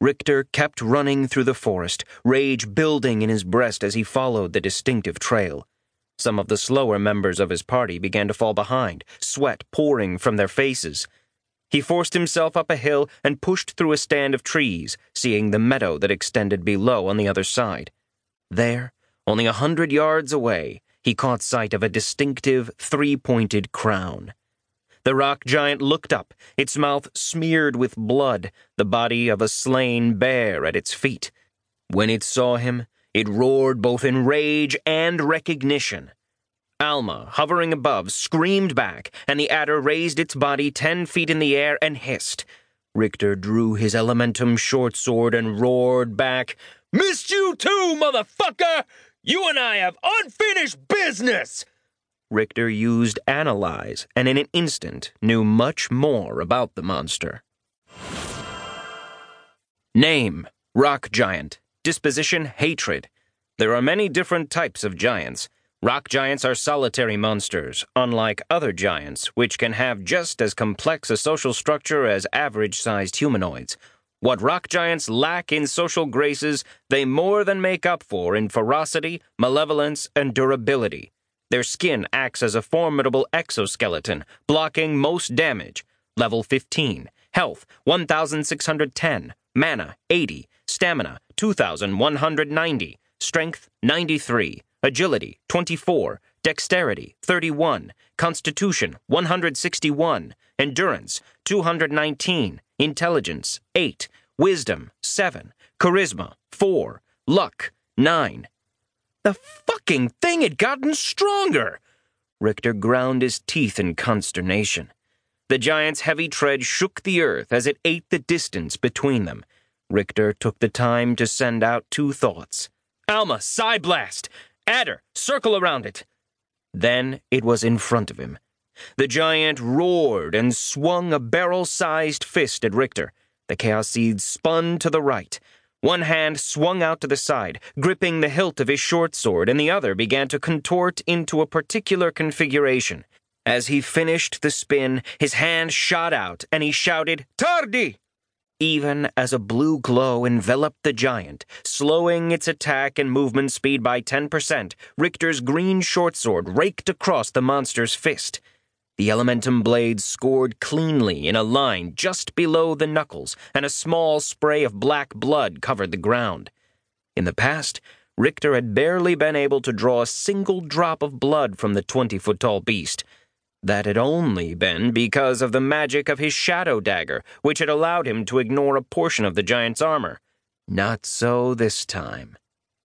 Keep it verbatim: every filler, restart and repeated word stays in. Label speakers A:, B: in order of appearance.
A: Richter kept running through the forest, rage building in his breast as he followed the distinctive trail. Some of the slower members of his party began to fall behind, sweat pouring from their faces. He forced himself up a hill and pushed through a stand of trees, seeing the meadow that extended below on the other side. There, only a hundred yards away, he caught sight of a distinctive three-pointed crown. The rock giant looked up, its mouth smeared with blood, the body of a slain bear at its feet. When it saw him, it roared both in rage and recognition. Alma, hovering above, screamed back, and the adder raised its body ten feet in the air and hissed. Richter drew his elementum short sword and roared back, "Missed you too, motherfucker! You and I have unfinished business!" Richter used Analyze, and in an instant knew much more about the monster. Name: Rock Giant. Disposition: Hatred. There are many different types of giants. Rock giants are solitary monsters, unlike other giants, which can have just as complex a social structure as average-sized humanoids. What rock giants lack in social graces, they more than make up for in ferocity, malevolence, and durability. Their skin acts as a formidable exoskeleton, blocking most damage. Level fifteen. Health, one thousand six hundred ten. Mana, eighty. Stamina, two thousand one hundred ninety. Strength, ninety-three. Agility, twenty-four. Dexterity, thirty-one. Constitution, one hundred sixty-one. Endurance, two hundred nineteen. Intelligence, eight. Wisdom, seven. Charisma, four. Luck, nine. The fucking thing had gotten stronger! Richter ground his teeth in consternation. The giant's heavy tread shook the earth as it ate the distance between them. Richter took the time to send out two thoughts. Alma, Psy Blast! Adder, circle around it! Then it was in front of him. The giant roared and swung a barrel-sized fist at Richter. The Chaos Seed spun to the right. One hand swung out to the side, gripping the hilt of his short sword, and the other began to contort into a particular configuration. As he finished the spin, his hand shot out, and he shouted, "Tardi!" Even as a blue glow enveloped the giant, slowing its attack and movement speed by ten percent, Richter's green short sword raked across the monster's fist. The elementum blade scored cleanly in a line just below the knuckles, and a small spray of black blood covered the ground. In the past, Richter had barely been able to draw a single drop of blood from the twenty-foot-tall beast. That had only been because of the magic of his shadow dagger, which had allowed him to ignore a portion of the giant's armor. Not so this time.